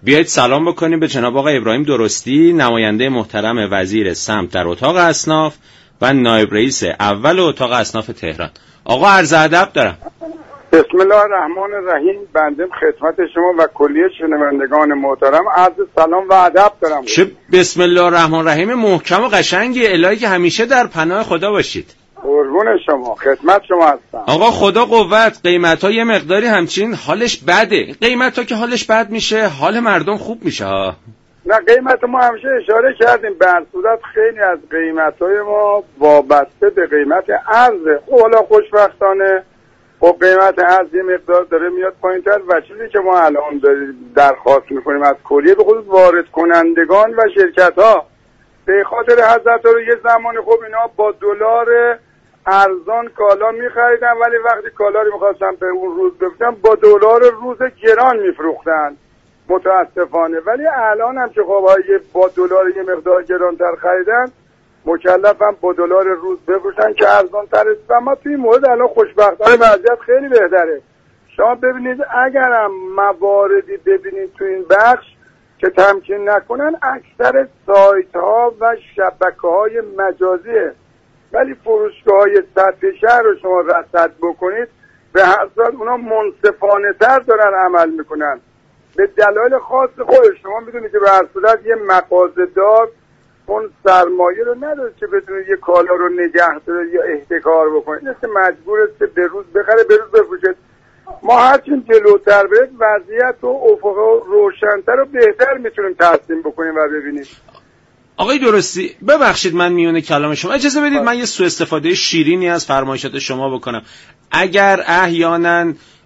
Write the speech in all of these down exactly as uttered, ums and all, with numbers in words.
بیایید سلام بکنیم به جناب آقای ابراهیم درستی، نماینده محترم وزیر سمت در اتاق اصناف و نایب رئیس اول اتاق اصناف تهران. آقا عرض ادب دارم. بسم الله الرحمن الرحیم. بنده خدمت شما و کلیه شنوندگان محترم عرض سلام و ادب دارم. چه بسم الله الرحمن الرحیم محکم و قشنگی، الهی که همیشه در پناه خدا باشید. قربون شما، خدمت شما هستم. آقا خدا قوت. قیمت‌ها یه مقداری همچین حالش بده. قیمت‌ها که حالش بد میشه حال مردم خوب میشه ها. نه قیمت ما همیشه اشاره کردیم به صورت خیلی از قیمت‌های ما وابسته به قیمت ارز. خب حالا خوشبختانه خب قیمت ارز یه مقدار داره میاد پایین‌تر و چیزی که ما الان داریم درخواست می‌کنیم از کلیه به خصوص وارد کنندگان و شرکت‌ها به خاطر حضرت رو یه زمانی خب اینا با دلار ارزان کالا می‌خریدن ولی وقتی کالا رو می‌خواستن به اون روز بفروشن با دلار روز گران می‌فروختن متاسفانه. ولی الان هم که خب با دلار یه مقدار گران‌تر خریدن مکلفم با دلار روز بفروشن که ارزان تر است و ما توی این مورد الان خوشبختانه وضعیت خیلی بهتره. شما ببینید اگرم مواردی ببینید تو این بخش که تمکین نکنن اکثر سایت ها و شبکه های مجازیه، ولی فروشگاه های سطح شهر رو شما رصد بکنید به هر صورت اونا منصفانه تر دارن عمل میکنن به دلایل خاص خودش. شما میدونید که به هر صورت یه مغازه دار اون سرمایه رو نداره که بتونه یه کالا رو نگه داره یا احتکار بکنه، مثل مجبور است که به روز بخره به روز بفروشه. ما هرچین جلوتر برید وضعیت و افق روشن‌تر و بهتر میتونیم ترسیم بکنیم و ببینیم. آقای درستی ببخشید من میونه کلام شما اجازه بدید من یه سوء استفاده شیرینی از فرمایشات شما بکنم. اگر احیانا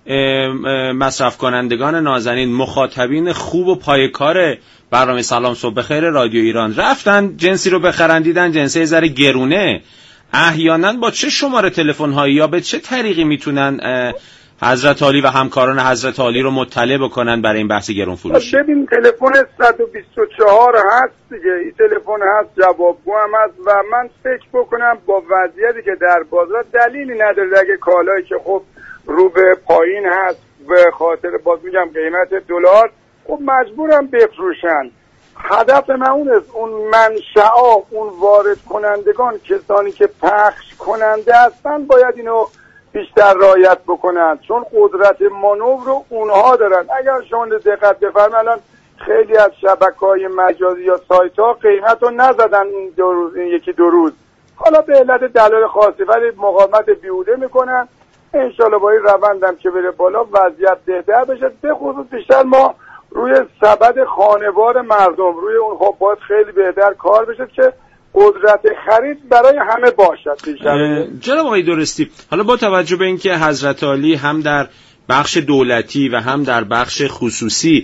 مصرف کنندگان نازنین مخاطبین خوب و پایکار برنامه سلام صبح بخیر رادیو ایران رفتن جنسی رو بخرن دیدن جنسی ذره گرونه، احیانا با چه شماره تلفن هایی یا به چه طریقی میتونن حضرت علی و همکاران حضرت علی رو مطلع بکنن برای این بحث گرون فروشی؟ ببین تلفن صد و بیست و چهار هست دیگه، این تلفن هست، جوابگو هم هست و من فکر بکنم با وضعیتی که در بازار دلیلی نداره اگه کالایی که خب رو به پایین هست به خاطر باز میگم قیمت دلار خب مجبورم بفروشن. هدف من اون است اون منشأ اون وارد کنندگان کسانی که پخش کننده هستن باید اینو بیشتر رعایت بکنن چون قدرت مانور رو اونها دارن. اگر شما دقت بفرمایید الان خیلی از شبکه‌های مجازی یا سایت‌ها قیمت رو نزدن این دو روز این یکی دو روز، حالا به علت دلایل خاصی ولی مقاومت بیهوده میکنن. انشالله با این روندم که بره بالا وضعیت بهتر بشه. به خصوص بیشتر ما روی سبد خانوار مردم روی اون خب باید خیلی بهتر کار بشه که قدرت خرید برای همه باشد. جناب آقای درستی حالا با توجه به اینکه حضرت علی هم در بخش دولتی و هم در بخش خصوصی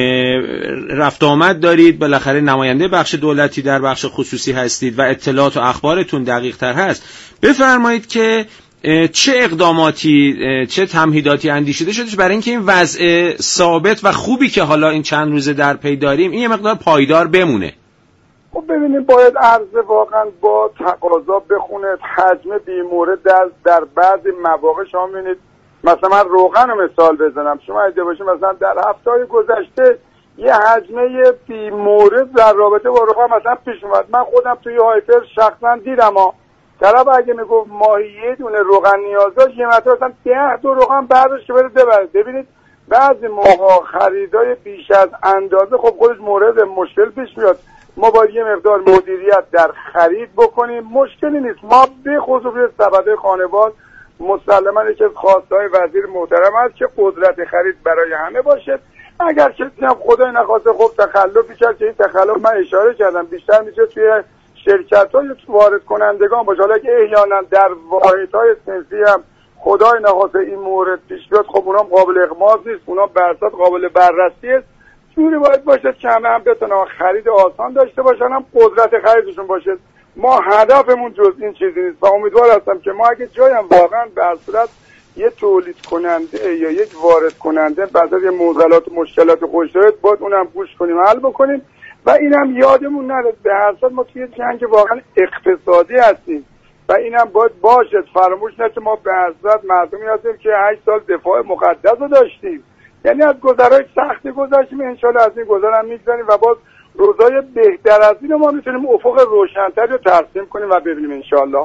رفت آمد دارید، بالاخره نماینده بخش دولتی در بخش خصوصی هستید و اطلاعات و اخبارتون دقیق تر هست، بفرمایید که چه اقداماتی چه تمهیداتی اندیشیده شده برای اینکه این وضع ثابت و خوبی که حالا این چند روزه در پی داریم این یه مقدار پایدار بمونه؟ خب ببینید باید عرضه واقعا با تقاضا بخونه. حجم بیمورد در در بعضی مواقع شما می‌بینید مثلا من روغن رو مثال بزنم، شما اگه باشه مثلا در هفته‌های گذشته یه حجمه بیمورد در رابطه با روغن مثلا پیش اومد. من خودم توی هایپر شخصا دیدم ها طرف اگه میگفت ماهی یه دونه روغن نیاز داشت یه مرتبه مثلا ده دو روغن برداشت که بره ببره. ببینید بعضی موقع خریدای بیش از اندازه خب خودش مورد مشکل پیش میاد. ما باید یه مقدار مدیریت در خرید بکنیم، مشکلی نیست. ما به خصوص سبد خانوار مسلماً یکی از خواستهای وزیر محترم است که قدرت خرید برای همه باشه. اگر کسی هم خدای نخواسته خب تخلفی کرد که این تخلف من اشاره کردم بیشتر میشه توی شرکت‌های وارد کنندگان باشه. حالا که احیانا در واحدهای صنفی هم خدای نخواسته این مورد پیش بیاد خب اونام قابل اغماض نیست، اونام برصد قابل بررسی است. جوری باید باشه که همه هم بتونن خرید آسان داشته باشن هم قدرت خریدشون باشه. ما هدفمون جز این چیزی نیست و امیدوار هستم که ما اگه جایی هم واقعا به هر صورت یه تولید کننده یا یک وارد کننده بعضی از معضلات و مشکلات خودش داره باید اونم گوش کنیم حل بکنیم و اینم یادمون نره به هر صورت ما توی جنگ واقعا اقتصادی هستیم و اینم باید باشه. فراموش نشه ما به هر صورت مردمی هستیم که هشت سال دفاع مقدس رو داشتیم یعنی از گذرهای سختی گذشتیم، انشالله از این گذرم میگذاریم و باز روزای بهتر از این ما میتونیم افق روشن‌تر رو ترسیم کنیم و ببینیم انشالله.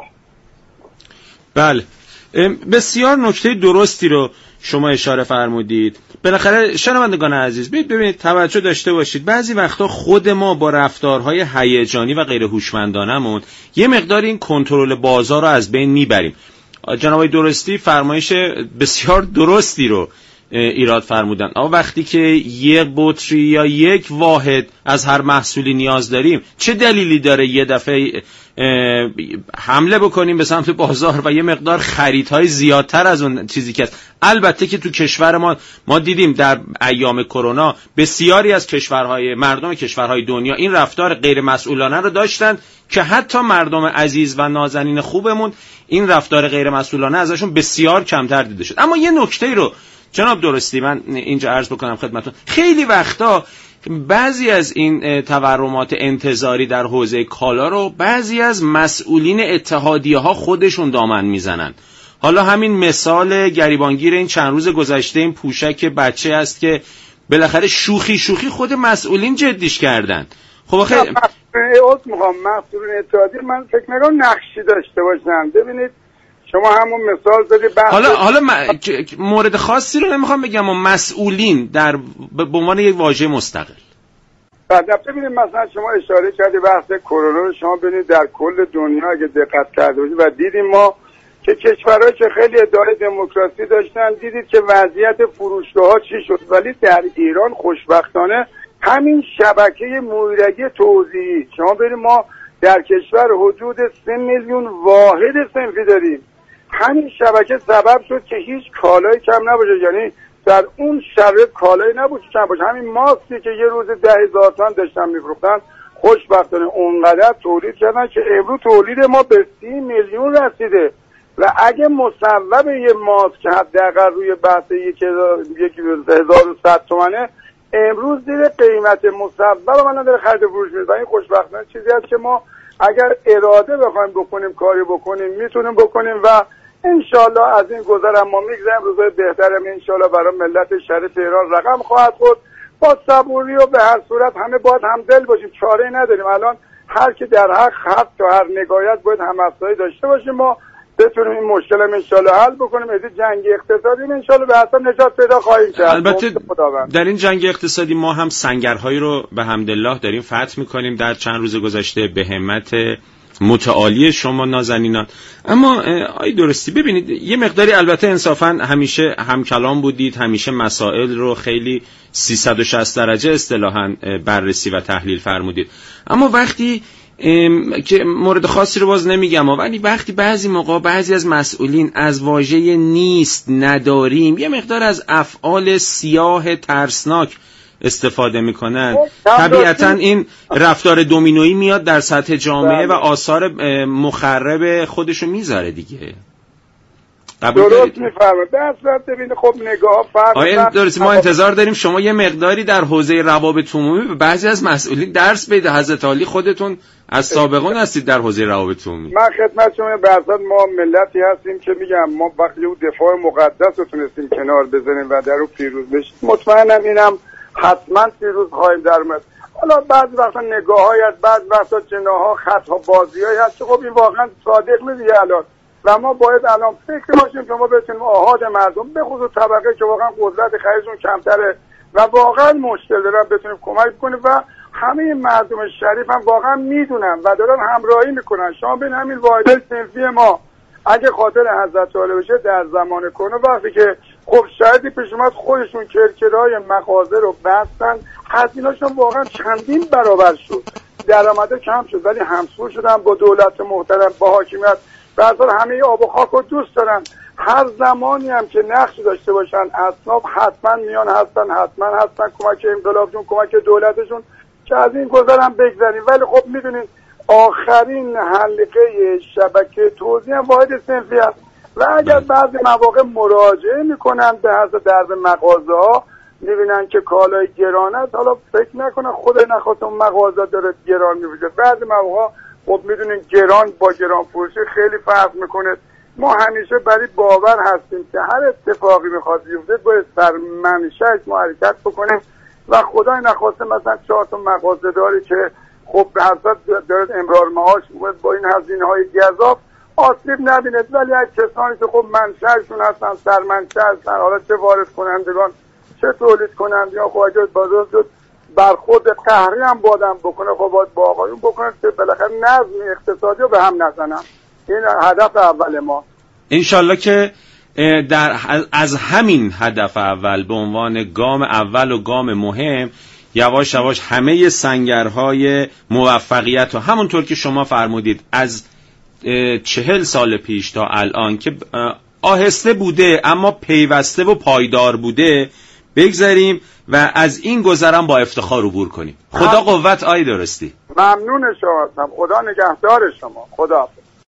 بله، بسیار نکته درستی رو شما اشاره فرمودید. بالاخره شنوندگان عزیز ببینید توجه داشته باشید، بعضی وقتا خود ما با رفتارهای هیجانی و غیر هوشمندانمون یه مقدار این کنترل بازار رو از بین میبریم. جناب آقای درستی فرمایش بسیار درستی رو ایراد فرمودن. اما وقتی که یک بطری یا یک واحد از هر محصولی نیاز داریم، چه دلیلی داره یه دفعه حمله بکنیم به سمت بازار و یه مقدار خریدهای زیادتر از اون چیزی که هست؟ البته که تو کشور ما ما دیدیم در ایام کرونا بسیاری از کشورهای مردم کشورهای دنیا این رفتار غیر مسئولانه رو داشتن که حتی مردم عزیز و نازنین خوبمون این رفتار غیر مسئولانه ازشون بسیار کمتر دیده شد. اما یه نکته رو جناب درستی من اینجا عرض بکنم خدمتتون، خیلی وقتا بعضی از این تورمات انتظاری در حوزه کالا رو بعضی از مسئولین اتحادیه ها خودشون دامن میزنن. حالا همین مثال گریبانگیر این چند روز گذشته این پوشک بچه است که بالاخره شوخی شوخی خود مسئولین جدیش کردن. خب آخه اوت میخوام مسئولین اتحادیه من فکر نکنم نقشی داشته باشن. ببینید شما همون مثال زدی بحث حالا حالا م... مورد خاصی رو نمیخوام بگم، اما مسئولین در به عنوان یک واژه مستقل. بعد ببینید مثلا شما اشاره کردی بحث کرونا رو، شما ببینید در کل دنیا اگه دقت کرده باشید و دیدیم ما که کشورهایی که خیلی ادعای دموکراسی داشتن دیدید که وضعیت فروشگاه‌ها چی شد، ولی در ایران خوشبختانه همین شبکه مویرگی توزیعی، شما ببینید ما در کشور حدود سه میلیون واحد صنفی داریم، همین شبکه سبب شد که هیچ کالایی کم نباشه، یعنی در اون شرایط کالایی نباشه کم باشه. همین ماسکی که یه روز ده هزار تومان داشتن میفروختن خوشبختانه اونقدر تولید کردن که امروز تولید ما به سی میلیون رسیده و اگه مصوب یه ماسک حداقل روی بحث یک هزار و صد تومنه، امروز زیر قیمت مصوب من داره خرید و فروش میشه و این خوشبختانه چیزی هست که ما اگر اراده بخوایم بکنیم کاری بکنیم میتونیم بکنیم و انشالله از این گذرم ما میگذاریم روزای بهترم انشالله برای ملت شریف ایران رقم خواهد خورد. با صبوری و به هر صورت همه باید همدل باشیم، چاره نداریم. الان هر کی در حق حق تا هر نگاهیت باید هم‌افزایی داشته باشیم، ما بتونیم این مشکل هم انشالله حل بکنیم. از جنگ اقتصادی انشالله به حساب نجات پیدا خواهیم کرد. البته در این جنگ اقتصادی ما هم سنگرهایی رو به حمدالله داریم فتح میکنیم در چند روز گذشته به همت متعالی شما نازنینان. اما آی درستی ببینید یه مقداری البته انصافا همیشه همکلام بودید، همیشه مسائل رو خیلی سیصد و شصت درجه اصطلاحاً بررسی و تحلیل فرمودید، اما وقتی که مورد خاصی رو باز نمیگم ولی وقتی بعضی موقع بعضی از مسئولین از واژه نیست نداریم یه مقدار از افعال سیاه ترسناک استفاده میکنن، طبیعتا این رفتار دومینویی میاد در سطح جامعه و آثار مخرب خودشو میذاره دیگه. درست میفرمایید. درست ببینید خب نگاه فرق آیا درست ما انتظار داریم شما یه مقداری در حوزه روابط عمومی به بعضی از مسئولین درس بدید. حضرت علی خودتون از سابقون هستید در حوزه روابط عمومی. من خدمت شما برزاد ما ملتی هستیم که میگم ما وقتی اون دفاع مقدس رو تونستیم کنار بزنیم و در اون پیروز بشیم، مطمئنم اینم حتما پیروز خواهیم در اومد. حالا بعضی وقتا نگاه‌های از بعضی وقتا جناها خطا بازی‌هایی هست که خب این واقعا صادق میگه الان و ما باید الان فکر باشیم که ما بتونیم آحاد مردم به خصوص طبقه که واقعا قدرت خریدشون کمتره و واقعا مشکل دارن بتونیم کمک کنیم و همه مردم شریف هم واقعا میدونن و دارن همراهی میکنن. شما ببین همین واحد صنفی ما اگه خاطر حضرت عالی بشه در زمان کرونا وقتی که خب شاید پیش اومد خودشون کرکرهای مغازه رو بستن، هزینه‌شون واقعا چندین برابر شد، درآمد کم شد ولی همسو شدن با دولت محترم با حاکمیت. بعضا همه آب و خاک رو دوست دارن، هر زمانی هم که نقش داشته باشن اصناف حتما میان هستن حتما هستن کمک انقلابشون کمک دولتشون که از این گذرم بگذاریم. ولی خب میدونید آخرین حلقه شبکه توزیع واحد صنفی است و اگر بعضی مواقع مراجعه میکنن به حسب درب مغازه ها میبینن که کالای گران است، حالا فکر نکنن خود نخواست اون مغازه داره گران میفروشه. بعضی مواقع خب میدونین گران با گران فروشی خیلی فرق میکنه. ما همیشه برای باور هستیم که هر اتفاقی میخواد بیفته باید سر منشأش ما حرکت بکنیم و خدای نخواسته مثلا چهار تا مغازه داری که خب به حساب دارد امرار معاش با این هزینه های گزاف آسیب نبیند، ولی از کسانی که خب منشأشون هستن سرمنشأ هستن، حالا چه وارد کنندگان چه تولید کنندگان، خب اگه بازار شد برخورد قهری هم بادم بکنه خب باید با آقایون بکنه که بالاخره نظم اقتصادی رو به هم نزنن. این هدف اول ما. انشالله که در از همین هدف اول به عنوان گام اول و گام مهم یواش یواش همه سنگرهای موفقیت و همونطور که شما فرمودید از چهل سال پیش تا الان که آهسته بوده اما پیوسته و پایدار بوده بگذاریم و از این گذرم با افتخار عبور کنیم. خدا قوت. آی درستی. ممنون شما هستم. خدا نگهدار شما. خدا.